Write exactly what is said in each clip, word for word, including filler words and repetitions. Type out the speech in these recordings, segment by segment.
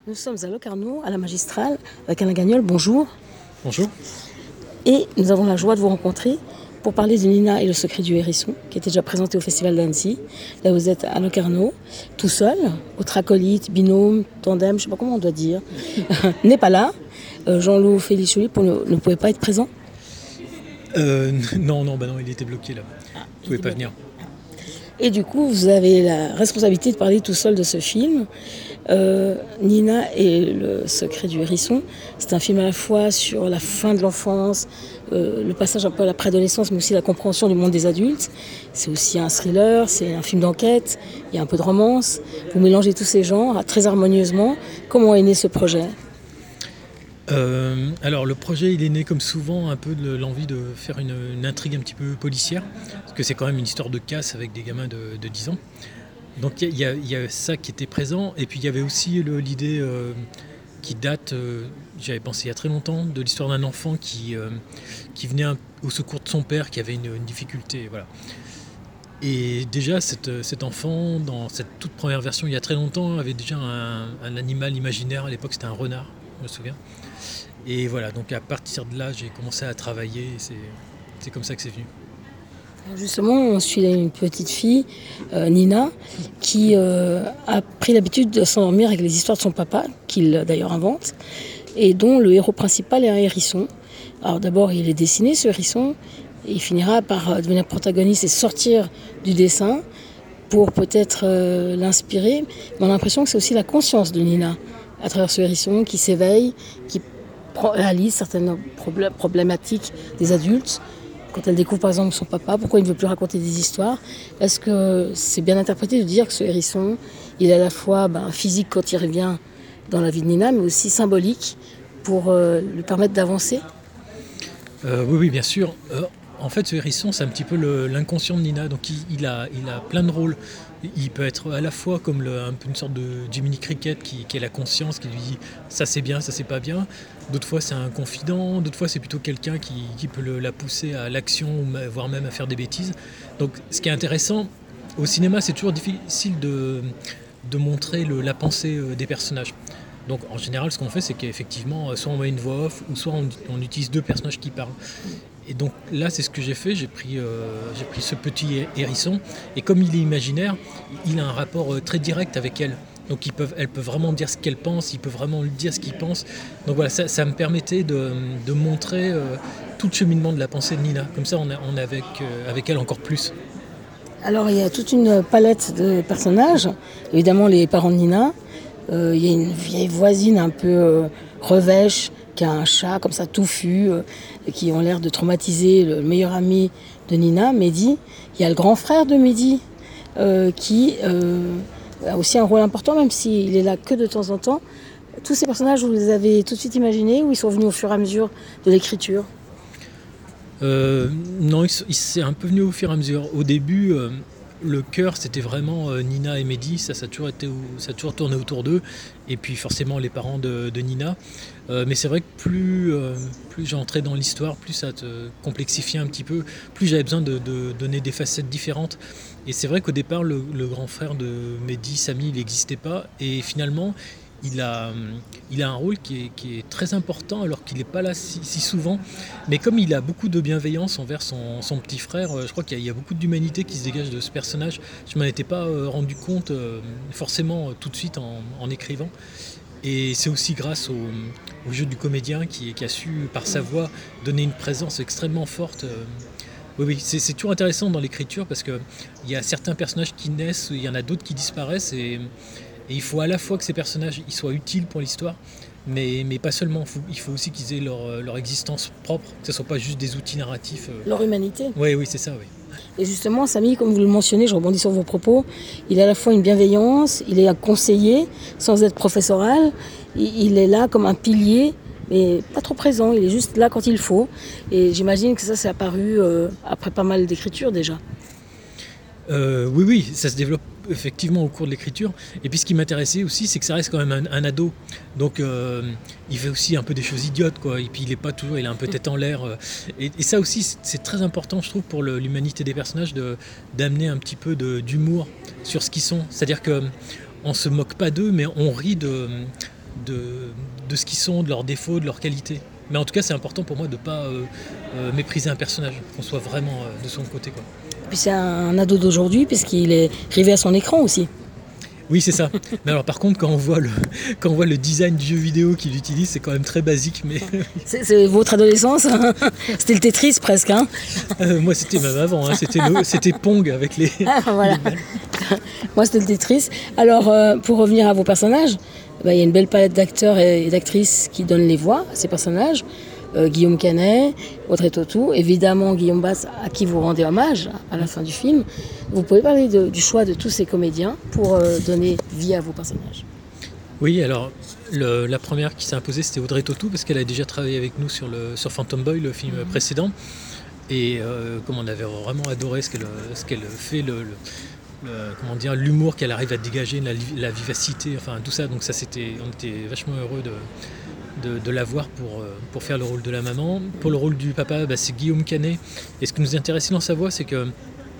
Nous sommes à Locarno, à la Magistrale, avec Alain Gagnol. Bonjour. Bonjour. Et nous avons la joie de vous rencontrer pour parler de Nina et le secret du hérisson, qui était déjà présenté au Festival d'Annecy. Là, vous êtes à Locarno, tout seul, votre acolyte, binôme, tandem, je ne sais pas comment on doit dire, n'est pas là. Euh, Jean-Loup Félicholi ne, ne pouvait pas être présent. Euh, non, non, bah non, il était bloqué là. Il ne pouvait pas venir. Et du coup, vous avez la responsabilité de parler tout seul de ce film. Euh, Nina et le secret du hérisson, c'est un film à la fois sur la fin de l'enfance, euh, le passage un peu à la préadolescence, mais aussi la compréhension du monde des adultes. C'est aussi un thriller, c'est un film d'enquête, il y a un peu de romance. Vous mélangez tous ces genres très harmonieusement. Comment est né ce projet ? Euh, alors le projet il est né comme souvent un peu de l'envie de faire une, une intrigue un petit peu policière, parce que c'est quand même une histoire de casse avec des gamins de, de dix ans. Donc il y, y, y a ça qui était présent, et puis il y avait aussi le, l'idée euh, qui date, euh, j'avais pensé il y a très longtemps, de l'histoire d'un enfant qui, euh, qui venait un, au secours de son père qui avait une, une difficulté. Voilà. Et déjà cette, cet enfant, dans cette toute première version il y a très longtemps, avait déjà un, un animal imaginaire. À l'époque c'était un renard, je me souviens. Et voilà, donc à partir de là, j'ai commencé à travailler, et c'est, c'est comme ça que c'est venu. Justement, on suit une petite fille, euh, Nina, qui euh, a pris l'habitude de s'endormir avec les histoires de son papa, qu'il d'ailleurs invente, et dont le héros principal est un hérisson. Alors d'abord, il est dessiné, ce hérisson, et il finira par devenir protagoniste et sortir du dessin pour peut-être euh, l'inspirer. Mais on a l'impression que c'est aussi la conscience de Nina, à travers ce hérisson, qui s'éveille, qui réalise certaines problématiques des adultes. Quand elle découvre par exemple son papa, pourquoi il ne veut plus raconter des histoires. Est-ce que c'est bien interprété de dire que ce hérisson, il est à la fois ben, physique quand il revient dans la vie de Nina, mais aussi symbolique pour euh, lui permettre d'avancer ? euh, Oui, oui, bien sûr. Euh, en fait, ce hérisson, c'est un petit peu le, l'inconscient de Nina. Donc il, il, a, il a plein de rôles. Il peut être à la fois comme le, un peu une sorte de Jiminy Cricket qui, qui a la conscience, qui lui dit ça c'est bien, ça c'est pas bien. D'autres fois c'est un confident, d'autres fois c'est plutôt quelqu'un qui, qui peut le, la pousser à l'action, voire même à faire des bêtises. Donc ce qui est intéressant, au cinéma c'est toujours difficile de, de montrer le, la pensée des personnages. Donc en général ce qu'on fait c'est qu'effectivement soit on met une voix off ou soit on, on utilise deux personnages qui parlent. Et donc là c'est ce que j'ai fait, j'ai pris, euh, j'ai pris ce petit hérisson et comme il est imaginaire, il a un rapport très direct avec elle. Donc ils peuvent, elle peut vraiment dire ce qu'elle pense, il peut vraiment lui dire ce qu'il pense. Donc voilà, ça, ça me permettait de, de montrer euh, tout le cheminement de la pensée de Nina. Comme ça on a, on a avec, euh, avec elle encore plus. Alors il y a toute une palette de personnages, évidemment les parents de Nina, euh, il y a une vieille voisine un peu euh, revêche, qui a un chat comme ça touffu, euh, qui ont l'air de traumatiser le meilleur ami de Nina, Mehdi. Il y a le grand frère de Mehdi, euh, qui euh, a aussi un rôle important, même s'il est là que de temps en temps. Tous ces personnages, vous les avez tout de suite imaginés ou ils sont venus au fur et à mesure de l'écriture ? euh, Non, c'est un peu venu au fur et à mesure. Au début, euh, le cœur, c'était vraiment euh, Nina et Mehdi. Ça, ça a toujours été, ça a toujours tourné autour d'eux. Et puis forcément les parents de, de Nina. Euh, mais c'est vrai que plus, euh, plus j'entrais dans l'histoire, plus ça te complexifiait un petit peu, plus j'avais besoin de, de donner des facettes différentes. Et c'est vrai qu'au départ, le, le grand frère de Mehdi, Sami, il n'existait pas. Et finalement, il a, il a un rôle qui est, qui est très important alors qu'il n'est pas là si, si souvent. Mais comme il a beaucoup de bienveillance envers son, son petit frère, je crois qu'il y a, il y a beaucoup d'humanité qui se dégage de ce personnage. Je ne m'en étais pas rendu compte forcément tout de suite en, en écrivant. Et c'est aussi grâce au, au jeu du comédien qui, qui a su, par sa voix, donner une présence extrêmement forte. Oui, oui, c'est, c'est toujours intéressant dans l'écriture parce qu'il y a certains personnages qui naissent, il y en a d'autres qui disparaissent. Et, et il faut à la fois que ces personnages ils soient utiles pour l'histoire, mais, mais pas seulement. Il faut, il faut aussi qu'ils aient leur, leur existence propre, que ce ne soit pas juste des outils narratifs. Leur humanité. Oui, oui, c'est ça, oui. Et justement, Sami, comme vous le mentionnez, je rebondis sur vos propos, il a à la fois une bienveillance, il est un conseiller, sans être professoral, il est là comme un pilier, mais pas trop présent, il est juste là quand il faut. Et j'imagine que ça, c'est apparu euh, après pas mal d'écriture déjà. Euh, oui, oui, ça se développe effectivement au cours de l'écriture. Et puis ce qui m'intéressait aussi, c'est que ça reste quand même un, un ado. Donc euh, il fait aussi un peu des choses idiotes, quoi. Et puis il est pas toujours, il a un peu tête en l'air. Et, et ça aussi, c'est, c'est très important, je trouve, pour le, l'humanité des personnages, de, d'amener un petit peu de, d'humour sur ce qu'ils sont. C'est-à-dire que on se moque pas d'eux, mais on rit de de, de ce qu'ils sont, de leurs défauts, de leurs qualités. Mais en tout cas, c'est important pour moi de ne pas euh, euh, mépriser un personnage, qu'on soit vraiment euh, de son côté, quoi. Puis c'est un ado d'aujourd'hui, puisqu'il est rivé à son écran aussi. Oui, c'est ça. Mais alors par contre, quand on voit le, quand on voit le design du jeu vidéo qu'il utilise, c'est quand même très basique. Mais c'est, c'est votre adolescence, hein. C'était le Tetris presque, hein. euh, Moi, c'était même avant. Hein. C'était, le, c'était Pong avec les. Ah, voilà. Les moi, c'était le Tetris. Alors, euh, pour revenir à vos personnages, bah, il y a une belle palette d'acteurs et d'actrices qui donnent les voix à ces personnages. Euh, Guillaume Canet, Audrey Tautou, évidemment Guillaume Batz, à qui vous rendez hommage à la fin du film. Vous pouvez parler de, du choix de tous ces comédiens pour euh, donner vie à vos personnages. Oui, alors le, la première qui s'est imposée, c'était Audrey Tautou, parce qu'elle a déjà travaillé avec nous sur, le, sur Phantom Boy, le film mmh. précédent. Et euh, comme on avait vraiment adoré ce qu'elle, ce qu'elle fait, le, le, le, comment dire, l'humour qu'elle arrive à dégager, la, la vivacité, enfin tout ça. Donc ça, c'était, on était vachement heureux de... de, de la voir pour, pour faire le rôle de la maman. Pour le rôle du papa, bah, c'est Guillaume Canet. Et ce qui nous intéressait dans sa voix, c'est que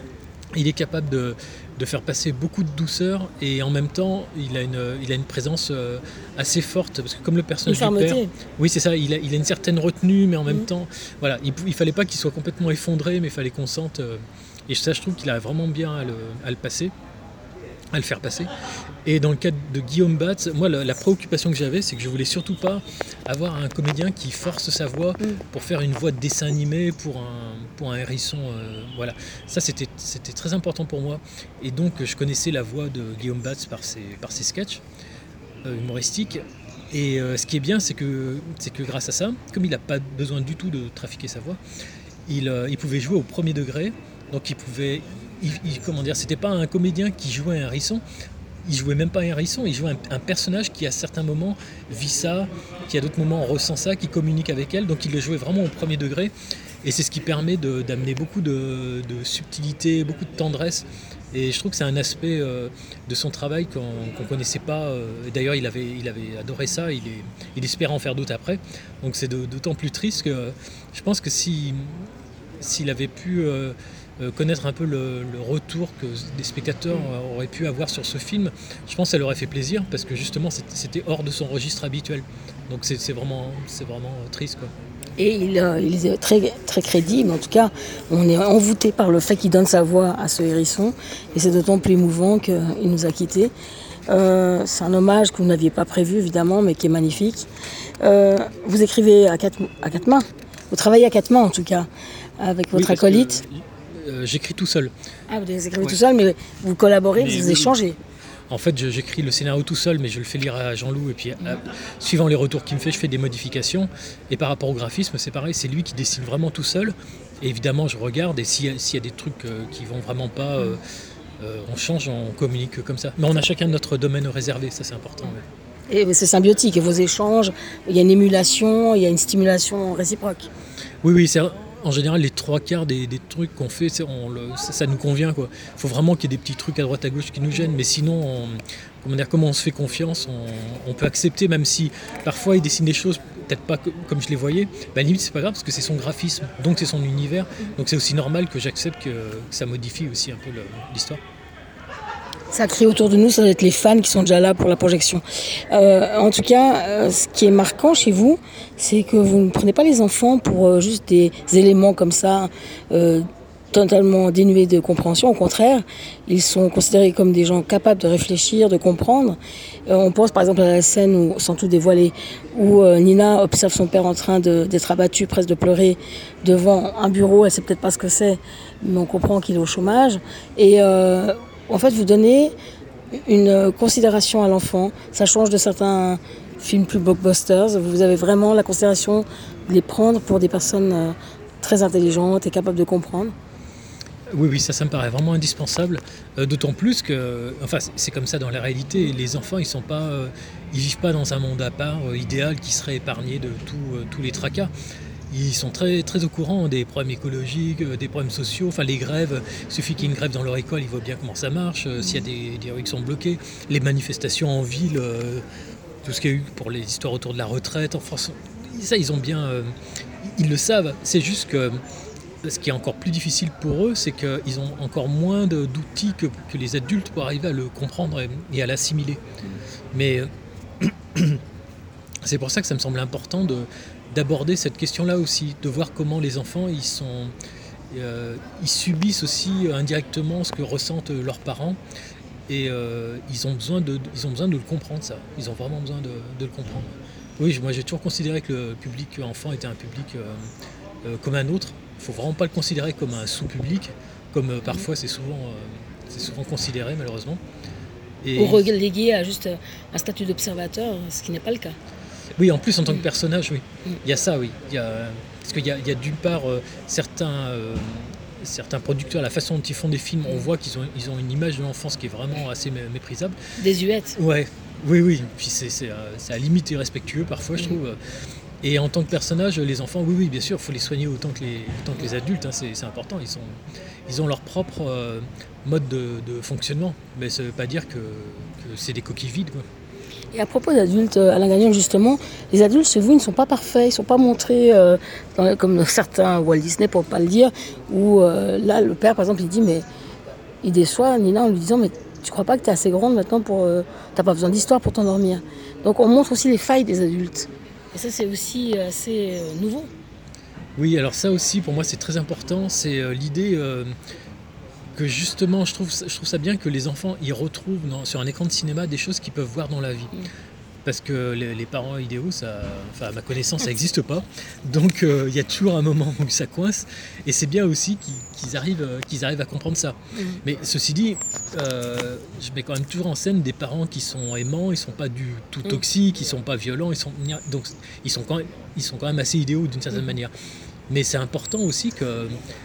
il est capable de, de faire passer beaucoup de douceur et en même temps, il a une, il a une présence assez forte. Parce que comme le personnage du père... Oui, c'est ça, il a, il a une certaine retenue, mais en même mmh. temps, voilà, il ne fallait pas qu'il soit complètement effondré, mais il fallait qu'on sente... Et ça, je trouve qu'il a vraiment bien à le, à le passer. à le faire passer. Et dans le cadre de Guillaume Batz, moi la, la préoccupation que j'avais, c'est que je voulais surtout pas avoir un comédien qui force sa voix pour faire une voix de dessin animé pour un, pour un hérisson. Euh, voilà. Ça c'était, c'était très important pour moi. Et donc je connaissais la voix de Guillaume Batz par ses, par ses sketchs euh, humoristiques. Et euh, ce qui est bien, c'est que, c'est que grâce à ça, comme il n'a pas besoin du tout de trafiquer sa voix, il, euh, il pouvait jouer au premier degré. Donc il pouvait... Il, il, comment dire, c'était pas un comédien qui jouait un hérisson, il jouait même pas un hérisson, il jouait un, un personnage qui à certains moments vit ça, qui à d'autres moments ressent ça, qui communique avec elle, donc il le jouait vraiment au premier degré, et c'est ce qui permet de, d'amener beaucoup de, de subtilité, beaucoup de tendresse, et je trouve que c'est un aspect euh, de son travail qu'on ne connaissait pas, euh, d'ailleurs il avait, il avait adoré ça, il, est, il espérait en faire d'autres après, donc c'est de, d'autant plus triste que je pense que si, s'il avait pu... Euh, connaître un peu le, le retour que des spectateurs auraient pu avoir sur ce film, je pense que ça leur aurait fait plaisir parce que justement c'était, c'était hors de son registre habituel. Donc c'est, c'est, vraiment, c'est vraiment triste, quoi. Et il, euh, il est très, très crédible, en tout cas on est envoûté par le fait qu'il donne sa voix à ce hérisson et c'est d'autant plus émouvant qu'il nous a quittés. Euh, c'est un hommage que vous n'aviez pas prévu évidemment mais qui est magnifique. Euh, vous écrivez à quatre, à quatre mains, vous travaillez à quatre mains en tout cas avec votre oui, acolyte. Que... Euh, j'écris tout seul. Ah, vous écrivez ouais. tout seul, mais vous collaborez, mais vous oui, échangez. En fait, je, j'écris le scénario tout seul, mais je le fais lire à Jean-Loup. Et puis, à, suivant les retours qu'il me fait, je fais des modifications. Et par rapport au graphisme, c'est pareil, c'est lui qui dessine vraiment tout seul. Et évidemment, je regarde. Et s'il y a, s'il y a des trucs euh, qui vont vraiment pas, euh, euh, on change, on communique comme ça. Mais on a chacun notre domaine réservé, ça c'est important. Ouais. Et c'est symbiotique. Et vos échanges, il y a une émulation, il y a une stimulation réciproque. Oui, oui, c'est... En général, les trois quarts des, des trucs qu'on fait, c'est, on le, ça, ça nous convient, quoi. Il faut vraiment qu'il y ait des petits trucs à droite à gauche qui nous gênent, mais sinon, on, comment dire, comme on se fait confiance, on, on peut accepter, même si parfois il dessine des choses peut-être pas comme je les voyais. Bah, limite, c'est pas grave parce que c'est son graphisme, donc c'est son univers, donc c'est aussi normal que j'accepte que, que ça modifie aussi un peu le, l'histoire. Ça crie autour de nous, ça doit être les fans qui sont déjà là pour la projection. Euh, en tout cas, euh, ce qui est marquant chez vous, c'est que vous ne prenez pas les enfants pour euh, juste des éléments comme ça, euh, totalement dénués de compréhension. Au contraire, ils sont considérés comme des gens capables de réfléchir, de comprendre. Euh, on pense par exemple à la scène, où, sans tout dévoiler, où euh, Nina observe son père en train de, d'être abattu, presque de pleurer, devant un bureau. Elle ne sait peut-être pas ce que c'est, mais on comprend qu'il est au chômage. Et... Euh, En fait, vous donnez une considération à l'enfant. Ça change de certains films plus blockbusters. Vous avez vraiment la considération de les prendre pour des personnes très intelligentes et capables de comprendre. Oui, oui, ça, ça me paraît vraiment indispensable. Euh, d'autant plus que, enfin, c'est comme ça dans la réalité. Les enfants, ils sont pas, euh, ils vivent pas dans un monde à part euh, idéal qui serait épargné de tout, euh, tous les tracas. Ils sont très, très au courant des problèmes écologiques, des problèmes sociaux, enfin les grèves, il suffit qu'il y ait une grève dans leur école, ils voient bien comment ça marche, euh, s'il y a des, des rues qui sont bloquées, les manifestations en ville, euh, tout ce qu'il y a eu pour les histoires autour de la retraite, enfin ça ils ont bien, euh, ils le savent, c'est juste que ce qui est encore plus difficile pour eux, c'est qu'ils ont encore moins de, d'outils que, que les adultes pour arriver à le comprendre et, et à l'assimiler. Mais... Euh, C'est pour ça que ça me semble important de, d'aborder cette question-là aussi, de voir comment les enfants ils sont, euh, ils subissent aussi indirectement ce que ressentent leurs parents et euh, ils ont besoin de, ils ont besoin de le comprendre ça. Ils ont vraiment besoin de, de le comprendre. Oui, moi j'ai toujours considéré que le public enfant était un public euh, euh, comme un autre. Il ne faut vraiment pas le considérer comme un sous-public, comme euh, parfois c'est souvent, euh, c'est souvent considéré malheureusement. Et ou relégué à juste un statut d'observateur, ce qui n'est pas le cas. Oui, en plus en tant que personnage, oui. Il y a ça, oui. Il y a, parce qu'il y a, il y a d'une part euh, certains, euh, certains producteurs, la façon dont ils font des films, on voit qu'ils ont, ils ont une image de l'enfance qui est vraiment assez méprisable. Désuète. Ouais, oui, oui. Puis c'est, c'est, c'est à la limite irrespectueux parfois, je trouve. Et en tant que personnage, les enfants, oui, oui, bien sûr, il faut les soigner autant que les, autant que les adultes, hein, c'est, c'est important. Ils, sont, ils ont leur propre euh, mode de, de fonctionnement, mais ça ne veut pas dire que, que c'est des coquilles vides, quoi. Et à propos d'adultes, Alain Gagnon, justement, les adultes chez vous, ils ne sont pas parfaits, ils ne sont pas montrés euh, dans, comme certains Walt Disney, pour ne pas le dire, où euh, là, le père, par exemple, il dit, mais il déçoit Nina en lui disant, mais tu ne crois pas que tu es assez grande maintenant pour... Euh, tu n'as pas besoin d'histoire pour t'endormir. Donc on montre aussi les failles des adultes. Et ça, c'est aussi assez euh, nouveau. Oui, alors ça aussi, pour moi, c'est très important. C'est euh, l'idée... Euh, que justement, je trouve, je trouve ça bien que les enfants ils retrouvent dans, sur un écran de cinéma des choses qu'ils peuvent voir dans la vie. Mmh. Parce que les, les parents idéaux, ça, enfin, à ma connaissance, ça n'existe pas. Donc il euh, y a toujours un moment où ça coince. Et c'est bien aussi qu'ils, qu'ils, arrivent, qu'ils arrivent à comprendre ça. Mmh. Mais ceci dit, euh, je mets quand même toujours en scène des parents qui sont aimants, ils ne sont pas du tout toxiques, ils ne sont pas violents. Ils sont, donc ils sont, quand même, ils sont quand même assez idéaux d'une certaine mmh. manière. Mais c'est important aussi que...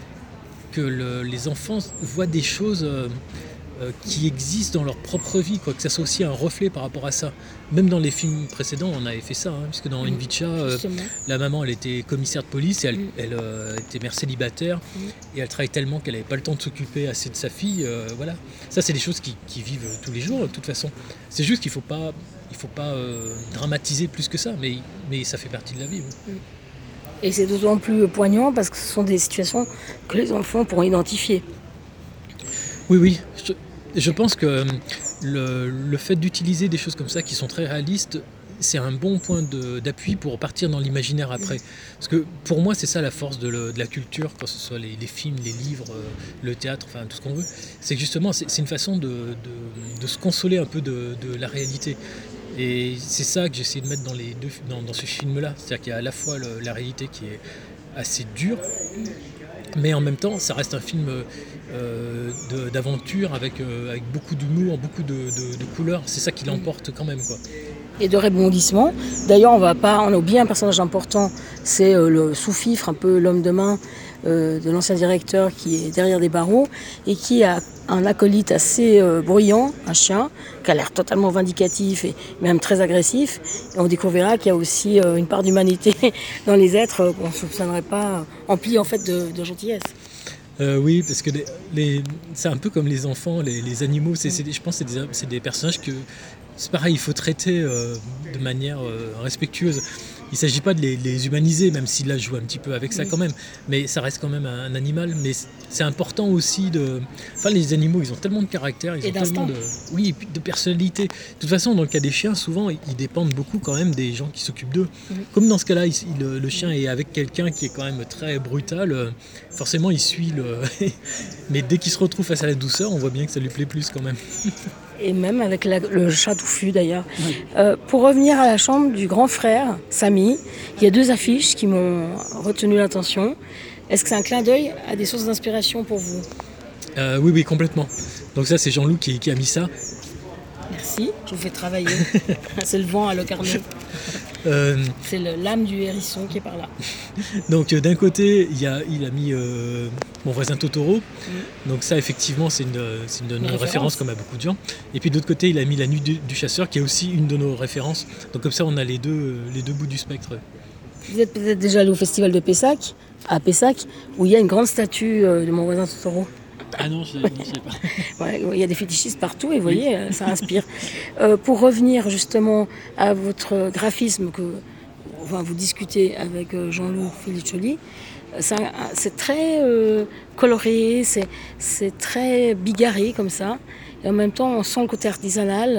que le, les enfants voient des choses euh, euh, qui existent dans leur propre vie, quoi, que ça soit aussi un reflet par rapport à ça. Même dans les films précédents, on avait fait ça, hein, puisque dans Invicta, euh, la maman, elle était commissaire de police, et elle, mm. elle euh, était mère célibataire, mm. et elle travaillait tellement qu'elle n'avait pas le temps de s'occuper assez de sa fille. Euh, voilà. Ça, c'est des choses qui, qui vivent tous les jours, de toute façon. C'est juste qu'il ne faut pas, il faut pas euh, dramatiser plus que ça, mais, mais ça fait partie de la vie. Oui. Mm. Et c'est d'autant plus poignant parce que ce sont des situations que les enfants pourront identifier. Oui, oui. Je, je pense que le, le fait d'utiliser des choses comme ça qui sont très réalistes, c'est un bon point de, d'appui pour partir dans l'imaginaire après. Parce que pour moi, c'est ça la force de, le, de la culture, que ce soit les, les films, les livres, le théâtre, enfin tout ce qu'on veut. C'est que justement, c'est, c'est une façon de, de, de se consoler un peu de, de la réalité. Et c'est ça que j'essaie de mettre dans, les deux, dans, dans ce film-là. C'est-à-dire qu'il y a à la fois le, la réalité qui est assez dure, mais en même temps, ça reste un film euh, de, d'aventure avec, euh, avec beaucoup d'humour, beaucoup de, de, de couleurs. C'est ça qui l'emporte quand même, quoi. Et de rebondissements. D'ailleurs, on va pas, on a oublié un personnage important, c'est euh, le sous-fifre, un peu l'homme de main euh, de l'ancien directeur qui est derrière des barreaux et qui a un acolyte assez euh, bruyant, un chien, qui a l'air totalement vindicatif et même très agressif. Et on découvrira qu'il y a aussi euh, une part d'humanité dans les êtres euh, qu'on ne soupçonnerait pas, euh, emplis en fait de, de gentillesse. Euh, oui, parce que les, les, c'est un peu comme les enfants, les, les animaux. C'est, c'est, je pense que c'est des, c'est des personnages que, c'est pareil, il faut traiter euh, de manière euh, respectueuse. Il ne s'agit pas de les, les humaniser, même si là je joue un petit peu avec ça quand même, mais ça reste quand même un, un animal. Mais c'est important aussi de... Enfin, les animaux, ils ont tellement de caractère, ils et ont d'instinct. tellement de... Oui, et puis de personnalité. De toute façon, dans le cas des chiens, souvent, ils dépendent beaucoup quand même des gens qui s'occupent d'eux. Mmh. Comme dans ce cas-là, il, le, le chien est avec quelqu'un qui est quand même très brutal, forcément il suit le... Mais dès qu'il se retrouve face à la douceur, on voit bien que ça lui plaît plus quand même. Et même avec la, le chat touffu d'ailleurs. Oui. Euh, pour revenir à la chambre du grand frère, Samy, il y a deux affiches qui m'ont retenu l'attention. Est-ce que c'est un clin d'œil à des sources d'inspiration pour vous ? euh, Oui, oui, complètement. Donc ça, c'est Jean-Loup qui, qui a mis ça. Merci, je vous fais travailler. C'est le vent à Locarno. Euh... C'est le, l'âme du hérisson qui est par là. Donc euh, d'un côté, il, y a, il a mis euh, Mon voisin Totoro. Mmh. Donc ça, effectivement, c'est une, c'est une de nos références, comme à beaucoup de gens. Et puis de l'autre côté, il a mis La nuit du, du chasseur, qui est aussi une de nos références. Donc comme ça, on a les deux, les deux bouts du spectre. Vous êtes peut-être déjà allé au festival de Pessac, à Pessac, où il y a une grande statue de Mon voisin Totoro. Ah non, je ne sais pas. Ouais, il y a des fétichistes partout et vous voyez, oui. Ça inspire. Euh, pour revenir justement à votre graphisme que enfin, vous discutez avec Jean-Loup Filiccioli, c'est, c'est très euh, coloré, c'est, c'est très bigarré comme ça. Et en même temps, on sent le côté artisanal.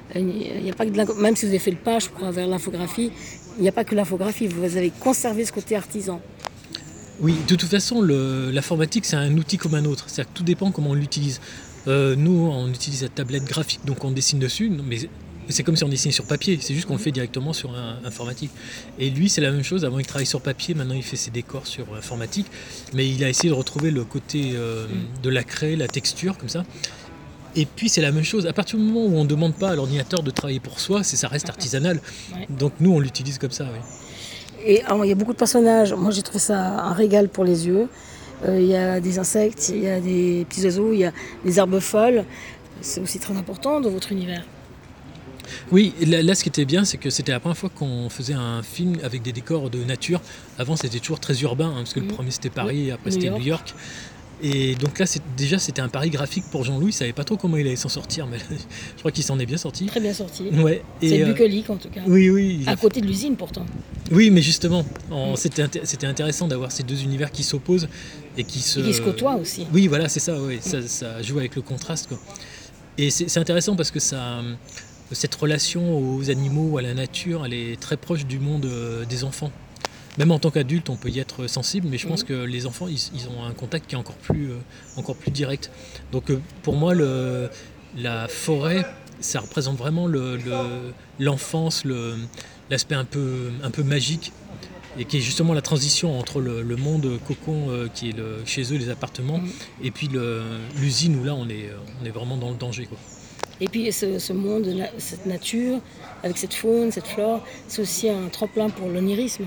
Il n'y a pas que de l'info- même si vous avez fait le pas, je crois, vers l'infographie, il n'y a pas que l'infographie, vous avez conservé ce côté artisan. Oui, de toute façon, le- l'informatique, c'est un outil comme un autre. C'est-à-dire que tout dépend comment on l'utilise. Euh, nous, on utilise la tablette graphique, donc on dessine dessus, mais c'est comme si on dessinait sur papier, c'est juste qu'on le fait directement sur un, informatique. Et lui, c'est la même chose, avant il travaille sur papier, maintenant il fait ses décors sur informatique, mais il a essayé de retrouver le côté euh, de la craie, la texture, comme ça. Et puis c'est la même chose, à partir du moment où on ne demande pas à l'ordinateur de travailler pour soi, c'est, ça reste artisanal. Ouais. Donc nous, on l'utilise comme ça, oui. Et alors, il y a beaucoup de personnages, moi j'ai trouvé ça un régal pour les yeux. Euh, il y a des insectes, il y a des petits oiseaux, il y a des herbes folles. C'est aussi très important dans votre univers. Oui, là, là, ce qui était bien, c'est que c'était la première fois qu'on faisait un film avec des décors de nature. Avant, c'était toujours très urbain, hein, parce que mmh. le premier c'était Paris, oui. Après New c'était York. New York. Et donc là, c'est, déjà, c'était un pari graphique pour Jean-Louis. Il ne savait pas trop comment il allait s'en sortir, mais je crois qu'il s'en est bien sorti. Très bien sorti. Ouais. C'est euh, bucolique, en tout cas. Oui, oui. À côté de l'usine, pourtant. Oui, mais justement, en, mmh. c'était, inté- c'était intéressant d'avoir ces deux univers qui s'opposent et qui se... Et qui se côtoient aussi. Oui, voilà, c'est ça. Ouais. Mmh. Ça, ça joue avec le contraste, quoi. Et c'est, c'est intéressant parce que ça... cette relation aux animaux, à la nature, elle est très proche du monde euh, des enfants. Même en tant qu'adulte, on peut y être sensible, mais je pense mmh. que les enfants, ils, ils ont un contact qui est encore plus, euh, encore plus direct. Donc euh, pour moi, le, la forêt, ça représente vraiment le, le, l'enfance, le, l'aspect un peu, un peu magique, et qui est justement la transition entre le, le monde cocon, euh, qui est le, chez eux, les appartements, mmh. et puis le, l'usine, où là, on est, on est vraiment dans le danger, quoi. Et puis ce, ce monde, cette nature, avec cette faune, cette flore, c'est aussi un tremplin pour l'onirisme.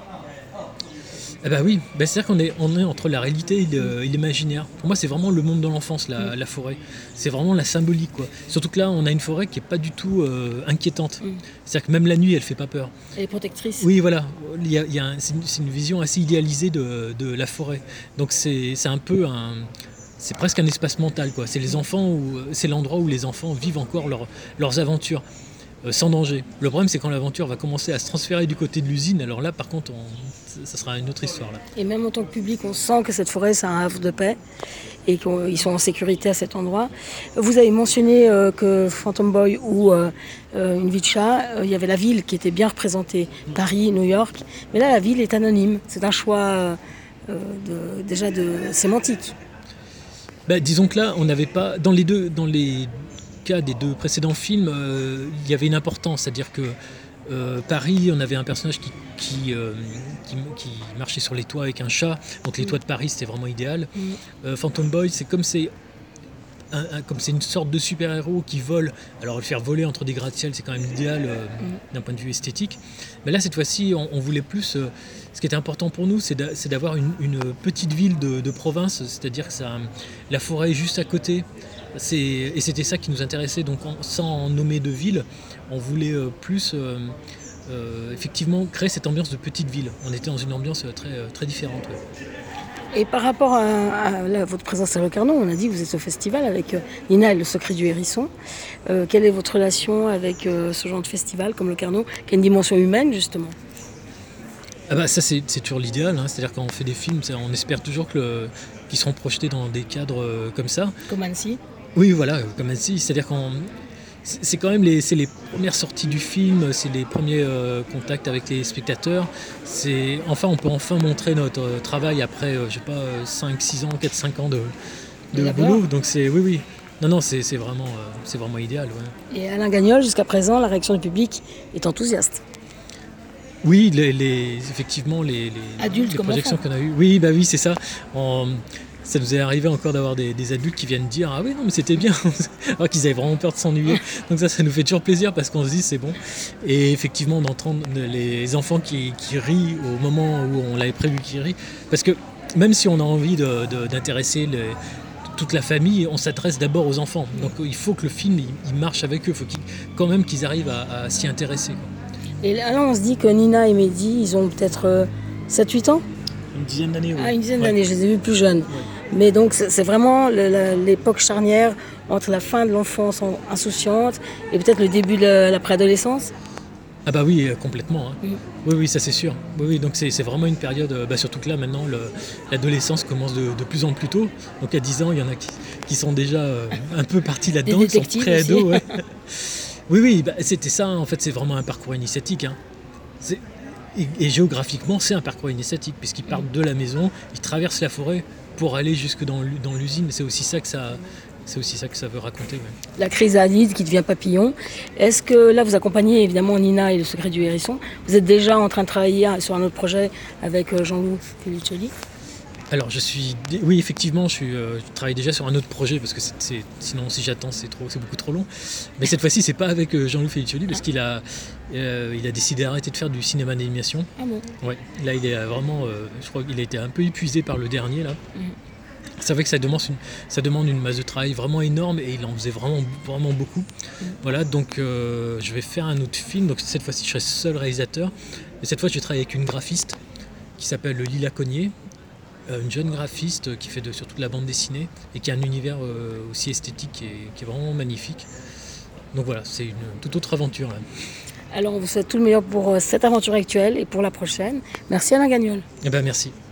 Eh ben oui, ben c'est-à-dire qu'on est, on est entre la réalité et, le, et l'imaginaire. Pour moi, c'est vraiment le monde de l'enfance, la, la forêt. C'est vraiment la symbolique, quoi. Surtout que là, on a une forêt qui n'est pas du tout euh, inquiétante. Mm. C'est-à-dire que même la nuit, elle ne fait pas peur. Elle est protectrice. Oui, voilà. Il y a, il y a un, c'est, une, c'est une vision assez idéalisée de, de la forêt. Donc c'est, c'est un peu un... C'est presque un espace mental, quoi. C'est les enfants où, c'est l'endroit où les enfants vivent encore leur, leurs aventures. Euh, sans danger. Le problème, c'est quand l'aventure va commencer à se transférer du côté de l'usine, alors là, par contre, on, ça sera une autre histoire. Là. Et même en tant que public, on sent que cette forêt, c'est un havre de paix et qu'ils sont en sécurité à cet endroit. Vous avez mentionné euh, que Phantom Boy ou euh, euh, Une vie de chat, euh, il y avait la ville qui était bien représentée, Paris, New York, mais là, la ville est anonyme. C'est un choix euh, de, déjà de sémantique. Bah, disons que là, on n'avait pas, dans les deux... Dans les des deux précédents films, euh, il y avait une importance, c'est-à-dire que euh, Paris, on avait un personnage qui, qui, euh, qui, qui marchait sur les toits avec un chat, donc les toits de Paris, c'était vraiment idéal. Mm. Euh, Phantom Boy, c'est comme c'est un, un, comme c'est une sorte de super-héros qui vole, alors le faire voler entre des gratte-ciel, c'est quand même idéal euh, mm. d'un point de vue esthétique. Mais là, cette fois-ci, on, on voulait plus... Euh, ce qui était important pour nous, c'est, d'a, c'est d'avoir une, une petite ville de, de province, c'est-à-dire que ça, la forêt est juste à côté. C'est, et c'était ça qui nous intéressait, donc en, sans nommer de ville, on voulait euh, plus euh, euh, effectivement créer cette ambiance de petite ville. On était dans une ambiance très, très différente. Ouais. Et par rapport à, à, à votre présence à Locarno, on a dit que vous êtes au festival avec euh, Nina et le secret du hérisson. Euh, quelle est votre relation avec euh, ce genre de festival comme Locarno, qui a une dimension humaine justement ? Ah bah ça c'est, c'est toujours l'idéal, hein. C'est-à-dire quand on fait des films, on espère toujours que le, qu'ils seront projetés dans des cadres euh, comme ça. Comme Annecy. Oui, voilà, comme Annecy, c'est-à-dire qu'on c'est quand même les, c'est les premières sorties du film, c'est les premiers euh, contacts avec les spectateurs. C'est, enfin, on peut enfin montrer notre euh, travail après, euh, je sais pas, cinq six ans, quatre cinq ans de, de boulot. Donc c'est, oui, oui. Non, non, c'est, c'est, vraiment, euh, c'est vraiment idéal. Ouais. Et Alain Gagnol, jusqu'à présent, la réaction du public est enthousiaste. Oui, les, les, effectivement, les, les, adultes les projections qu'on a eues. Oui, bah oui, c'est ça. On, ça nous est arrivé encore d'avoir des, des adultes qui viennent dire « Ah oui, non, mais c'était bien !» alors qu'ils avaient vraiment peur de s'ennuyer. Donc ça, ça nous fait toujours plaisir parce qu'on se dit « C'est bon !» Et effectivement, d'entendre les enfants qui, qui rient au moment où on l'avait prévu qu'ils rient. Parce que même si on a envie de, de, d'intéresser les, toute la famille, on s'adresse d'abord aux enfants. Donc il faut que le film, il, il marche avec eux. Il faut qu'ils, quand même qu'ils arrivent à, à s'y intéresser. Et là, on se dit que Nina et Mehdi, ils ont peut-être euh, sept huit ans ? Une dizaine d'années, oui. Ah, une dizaine ouais. d'années, je les ai vus plus jeunes. Ouais. Mais donc, c'est, c'est vraiment le, la, l'époque charnière entre la fin de l'enfance insouciante et peut-être le début de la, la préadolescence ? Ah bah oui, complètement. Hein. Mm. Oui, oui, ça c'est sûr. Oui, oui, donc c'est, c'est vraiment une période, bah surtout que là, maintenant, le, l'adolescence commence de, de plus en plus tôt. Donc à dix ans, il y en a qui, qui sont déjà euh, un peu partis là-dedans, qui sont pré-ados. Ouais. Oui, oui, bah, c'était ça, en fait, c'est vraiment un parcours initiatique. Hein. C'est- Et, et géographiquement, c'est un parcours initiatique, puisqu'ils partent de la maison, ils traversent la forêt pour aller jusque dans l'u- dans l'usine. C'est aussi ça que ça, c'est aussi ça que ça veut raconter. Ouais. La chrysalide qui devient papillon. Est-ce que là, vous accompagnez évidemment Nina et le secret du hérisson? Vous êtes déjà en train de travailler sur un autre projet avec euh, Jean-Loup Felicelli? Alors, je suis, dé- oui, effectivement, je, suis, euh, je travaille déjà sur un autre projet, parce que c'est, c'est- sinon, si j'attends, c'est trop, c'est beaucoup trop long. Mais cette fois-ci, c'est pas avec euh, Jean-Loup Felicelli, parce qu'il a, euh, il a décidé d'arrêter de faire du cinéma d'animation. Ah bon? Ouais, là, il est euh, vraiment, euh, je crois qu'il a été un peu épuisé par le dernier là. Mhm. C'est vrai que ça demande, une, ça demande une masse de travail vraiment énorme et il en faisait vraiment, vraiment beaucoup. Voilà, donc euh, je vais faire un autre film. Donc cette fois-ci, je serai seul réalisateur. Et cette fois, je vais travailler avec une graphiste qui s'appelle Lila Cognier, euh, une jeune graphiste qui fait de, surtout de la bande dessinée et qui a un univers euh, aussi esthétique et qui est vraiment magnifique. Donc voilà, c'est une toute autre aventure là. Alors, on vous souhaite tout le meilleur pour euh, cette aventure actuelle et pour la prochaine. Merci Alain Gagnol. Eh ben merci.